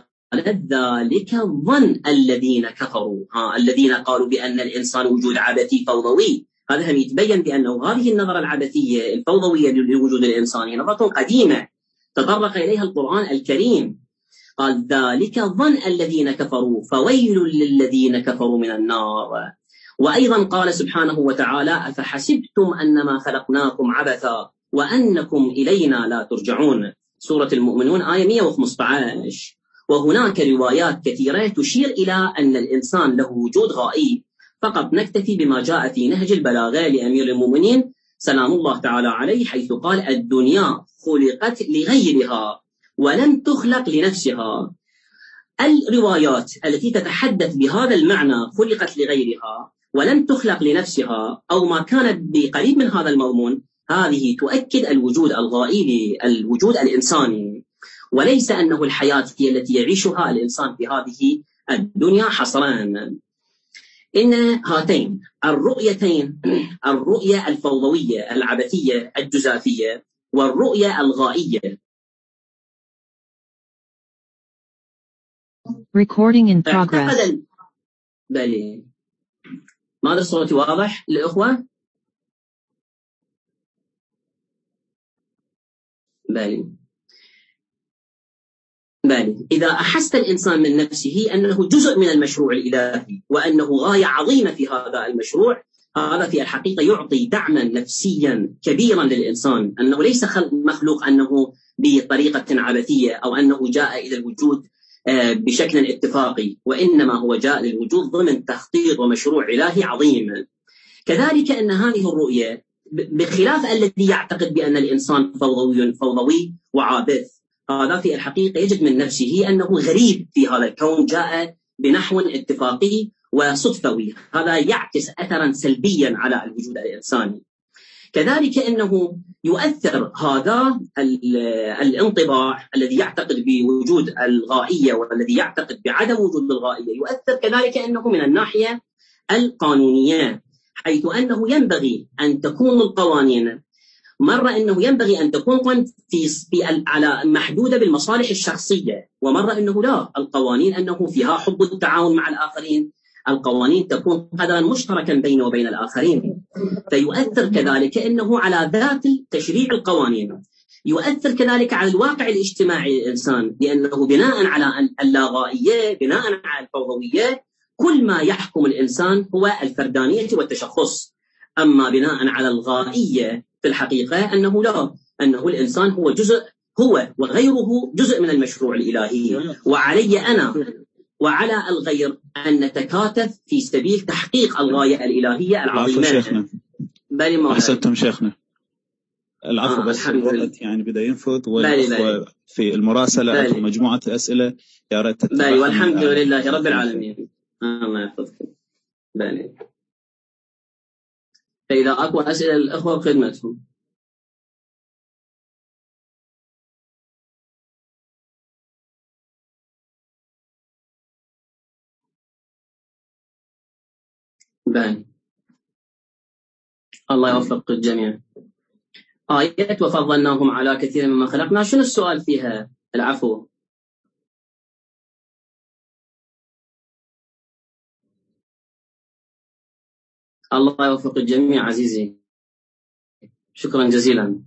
ذلك ظن الذين كفروا، ها الذين قالوا بأن الإنسان وجود عبثي فوضوي. هذا هم يتبين بأنه هذه النظرة العبثية الفوضوية لوجود الإنسان نظرة قديمة تطرق إليها القرآن الكريم. قال ذلك ظن الذين كفروا فويل للذين كفروا من النار. وأيضا قال سبحانه وتعالى: أفحسبتم أنما خلقناكم عبثا وأنكم إلينا لا ترجعون. سورة المؤمنون آية مئة وخمسة عشر. وهناك روايات كثيرة تشير إلى أن الإنسان له وجود غائب، فقط نكتفي بما جاء في نهج البلاغة لأمير المؤمنين سلام الله تعالى عليه، حيث قال: الدنيا خلقت لغيرها ولم تخلق لنفسها. الروايات التي تتحدث بهذا المعنى خلقت لغيرها ولم تخلق لنفسها أو ما كانت بقريب من هذا المضمون، هذه تؤكد الوجود الغائب، الوجود الإنساني، وليس أنه الحياة هي التي يعيشها الإنسان في هذه الدنيا حصران. إن هاتين الرؤيتين، الرؤية الفوضوية العبثية الجزافية والرؤية الغائية، Recording in progress. بلي ماذا صوتي واضح للأخوة؟ بلي بلي إذا أحس الإنسان من نفسه أنه جزء من المشروع الإلهي وأنه غاية عظيمة في هذا المشروع، هذا في الحقيقة يعطي دعما نفسيا كبيرا للإنسان، أنه ليس مخلوق أنه بطريقة عبثية أو أنه جاء إلى الوجود بشكل اتفاقي، وإنما هو جاء للوجود ضمن تخطيط ومشروع إلهي عظيم. كذلك أن هذه الرؤية بخلاف الذي يعتقد بأن الإنسان فوضوي فوضوي وعابث، هذا في الحقيقة يجد من نفسه أنه غريب في هذا الكون، جاء بنحو اتفاقي وصدفوي، هذا يعكس أثرا سلبيا على الوجود الإنساني. كذلك أنه يؤثر هذا الانطباع الذي يعتقد بوجود الغائية والذي يعتقد بعدم وجود الغائية، يؤثر كذلك أنه من الناحية القانونية، حيث أنه ينبغي أن تكون القوانين مرة أنه ينبغي أن تكون في, في على محدودة بالمصالح الشخصية، ومرة أنه لا، القوانين أنه فيها حب التعاون مع الآخرين، القوانين تكون قدرا مشتركا بينه وبين الآخرين. فيؤثر كذلك أنه على ذات تشريع القوانين، يؤثر كذلك على الواقع الاجتماعي للإنسان، لأنه بناء على اللاغائية، بناء على الفوضوية، كل ما يحكم الإنسان هو الفردانية والتشخص. أما بناء على الغائية في الحقيقة أنه لا، أنه الإنسان هو جزء، هو وغيره جزء من المشروع الإلهي، وعلي أنا وعلى الغير أن نتكاتف في سبيل تحقيق الغاية الإلهية العظيمة. شيخنا. أحسنتم شيخنا. العفو آه بس الوقت يعني بدأ ينفذ، والأخوة في المراسلة عندهم مجموعة أسئلة يا ريت تتبعها. والحمد لله رب العالمين. الله يحفظكم. بني فإذا أكو أسئلة الأخوة خدمتهم. بني الله يوفق الجميع. آيات وفضلناهم على كثير مما خلقنا، شنو السؤال فيها؟ العفو. الله يوفق الجميع عزيزي، شكرا جزيلا.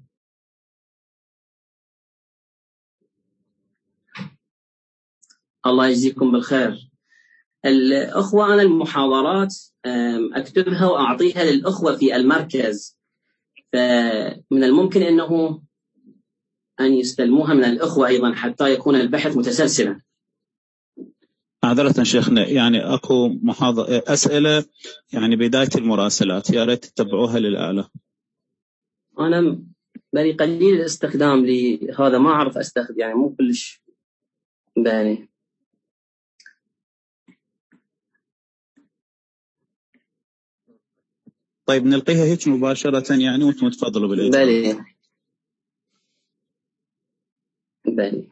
الله يجزيكم بالخير. الأخوة أنا المحاضرات أكتبها وأعطيها للأخوة في المركز، فمن الممكن أنه أن يستلموها من الأخوة أيضا حتى يكون البحث متسلسلا. معذرة شيخنا، يعني أكو محاضرة أسئلة يعني بداية المراسلات، يا ريت تتبعوها للأعلى. أنا بني قليل الاستخدام لهذا، ما أعرف أستخدم يعني مو كلش بني. طيب نلقيها هيك مباشرة يعني وانتم تفضلوا بالإجابة. بلي بلي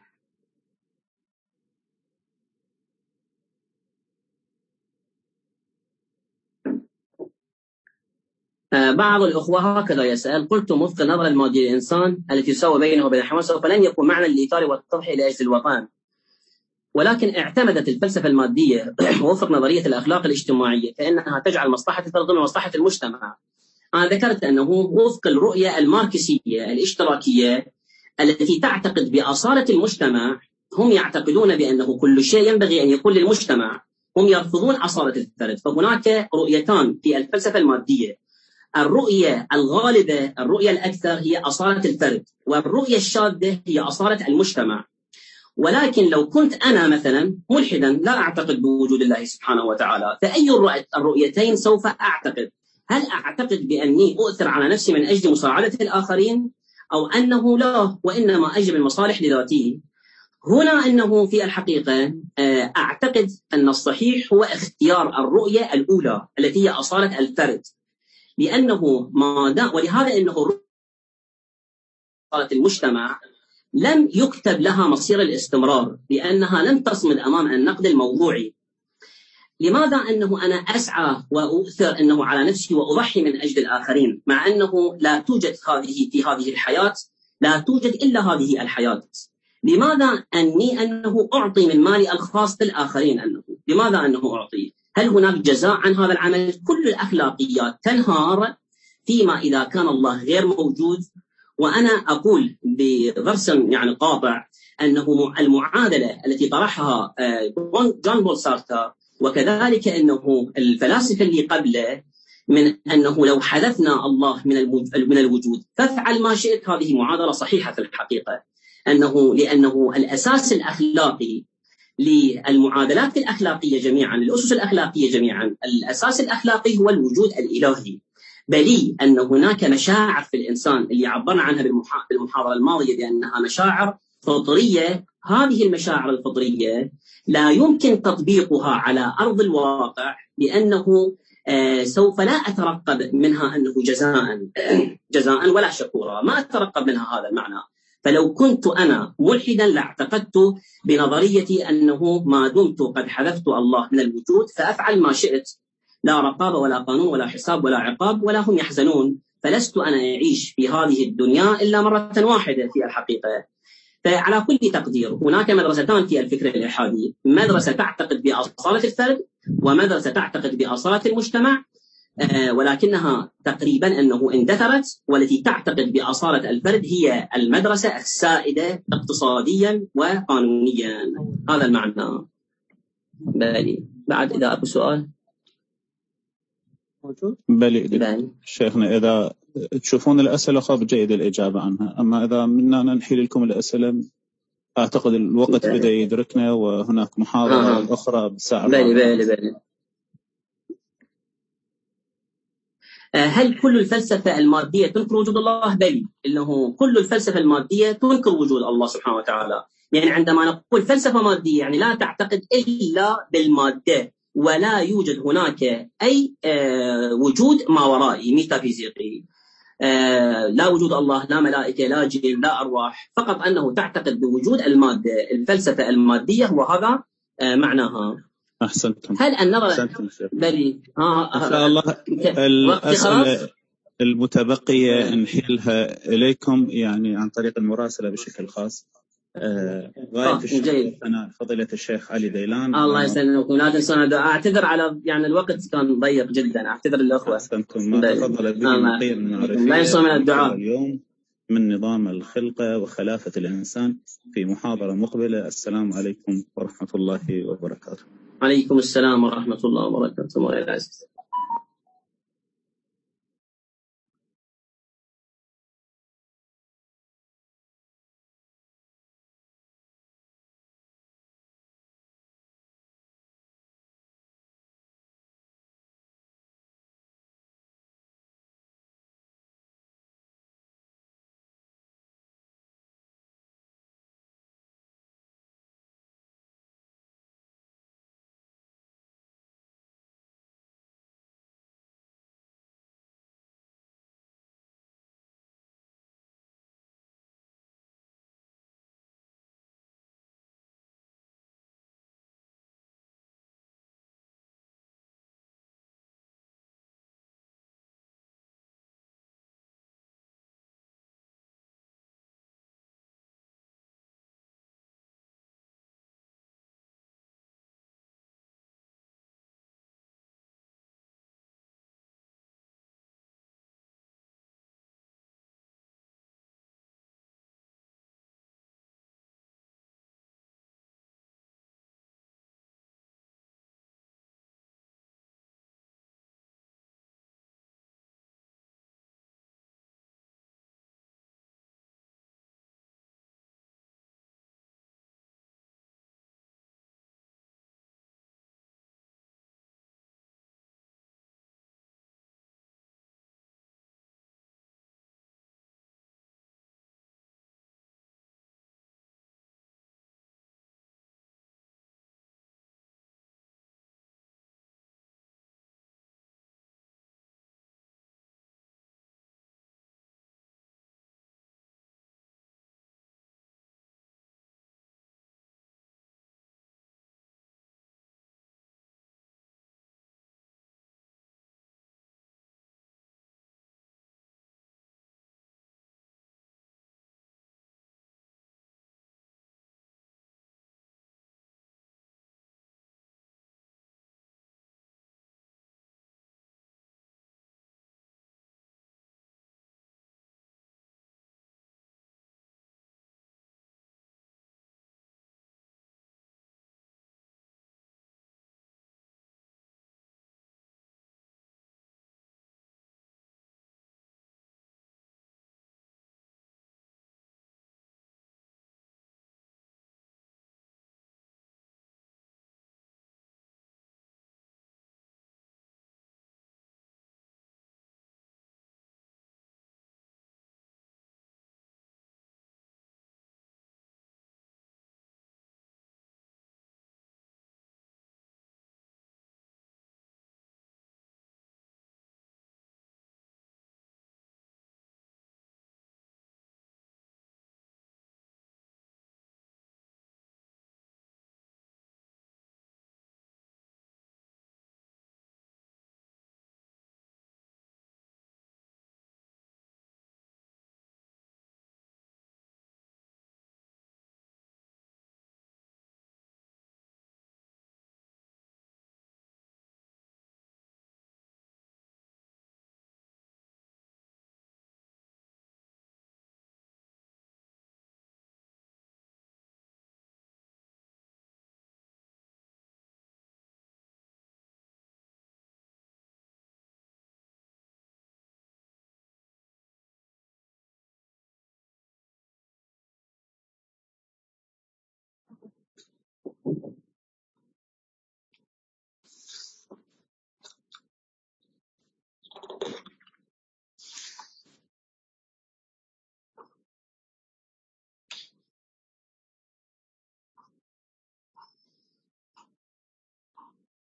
آه بعض الأخوة هكذا يسأل: قلت وفق النظرة المادية للإنسان التي يساوي بينه وبين الحيوان سوف لن يكون معنى للإيثار والتضحية لأجل الوطن، ولكن اعتمدت الفلسفة المادية وفق نظرية الأخلاق الاجتماعية فإنها تجعل مصلحة الفرد ضمن مصلحة المجتمع. أنا ذكرت أنه وفق الرؤية الماركسية الاشتراكية التي تعتقد بأصالة المجتمع، هم يعتقدون بأنه كل شيء ينبغي أن يكون للمجتمع، هم يرفضون أصالة الفرد. فهناك رؤيتان في الفلسفة المادية: الرؤية الغالبة، الرؤية الأكثر هي أصالة الفرد، والرؤية الشاذة هي أصالة المجتمع. ولكن لو كنت أنا مثلا ملحدا لا أعتقد بوجود الله سبحانه وتعالى، فأي الرؤيتين سوف أعتقد؟ هل أعتقد بأني أؤثر على نفسي من أجل مساعدة الآخرين، أو أنه لا وإنما أجلب المصالح لذاتي؟ هنا أنه في الحقيقة أعتقد أن الصحيح هو اختيار الرؤية الأولى التي هي أصالة الفرد، لأنه ما دام ولهذا أنه أصالة المجتمع لم يكتب لها مصير الاستمرار، لأنها لم تصمد أمام النقد الموضوعي. لماذا أنه أنا أسعى وأؤثر أنه على نفسي وأضحي من أجل الآخرين، مع أنه لا توجد هذه في هذه الحياة، لا توجد إلا هذه الحياة؟ لماذا أني أنه أعطي من مالي الخاص للآخرين؟ أنه لماذا أنه أعطي؟ هل هناك جزاء عن هذا العمل؟ كل الأخلاقيات تنهار فيما إذا كان الله غير موجود. وأنا أقول بضرس يعني قاطع أنه المعادلة التي طرحها جون بول سارتر وكذلك أنه الفلاسفة اللي قبله من أنه لو حذفنا الله من الوجود فافعل ما شئت، هذه معادلة صحيحة في الحقيقة، أنه لأنه الأساس الأخلاقي للمعادلات الأخلاقية جميعا، الأسس الأخلاقية جميعا، الأساس الأخلاقي هو الوجود الإلهي. بلي أن هناك مشاعر في الإنسان اللي عبرنا عنها بالمحاضرة الماضية بأنها مشاعر فطرية. هذه المشاعر الفطرية لا يمكن تطبيقها على أرض الواقع، لأنه آه سوف لا أترقب منها أنه جزاء جزاء ولا شكورا، ما أترقب منها هذا المعنى. فلو كنت أنا ملحدا لاعتقدت بنظريتي أنه ما دمت قد حذفت الله من الوجود فأفعل ما شئت، لا رقابة ولا قانون ولا حساب ولا عقاب ولا هم يحزنون، فلست أنا أعيش في هذه الدنيا إلا مرة واحدة في الحقيقة. فعلى كل تقدير هناك مدرستان في الفكر الإلحادي: مدرسة تعتقد بأصالة الفرد ومدرسة تعتقد بأصالة المجتمع، آه ولكنها تقريبا أنه اندثرت، والتي تعتقد بأصالة الفرد هي المدرسة السائدة اقتصاديا وقانونيا. هذا المعنى. بالي بعد إذا أكو سؤال بلي شيخنا، إذا تشوفون الأسئلة خاب جيد الإجابة عنها، أما إذا منا ننحي لكم الأسئلة أعتقد الوقت بدأ يدركنا وهناك محاضرة آه. أخرى بالساعة بلي بلي بلي هل كل الفلسفة المادية تنكر وجود الله؟ بل إنه كل الفلسفة المادية تنكر وجود الله سبحانه وتعالى. يعني عندما نقول فلسفة مادية يعني لا تعتقد إلا بالمادة، ولا يوجد هناك أي وجود ما ورائي ميتافيزيقي، لا وجود الله، لا ملائكة، لا جن، لا أرواح، فقط أنه تعتقد بوجود المادة. الفلسفة المادية وهذا معناها. أحسنتم. هل أن نرى أحسنتم شيخ. بلي آه إن شاء الله الأسئلة المتبقية نحيلها إليكم يعني عن طريق المراسلة بشكل خاص. آه غاية الشكر أنا فضيلة الشيخ علي ديلان. الله يسلمكم. لا تنسون أعتذر على يعني الوقت كان ضيق جدا، أعتذر الأخوة. أحسنتم. ما تفضل به مقيم المعرفية لا ينسون من الدعاء اليوم من نظام الخلقة وخلافة الإنسان في محاضرة مقبلة. السلام عليكم ورحمة الله وبركاته. عليكم السلام ورحمة الله وبركاته.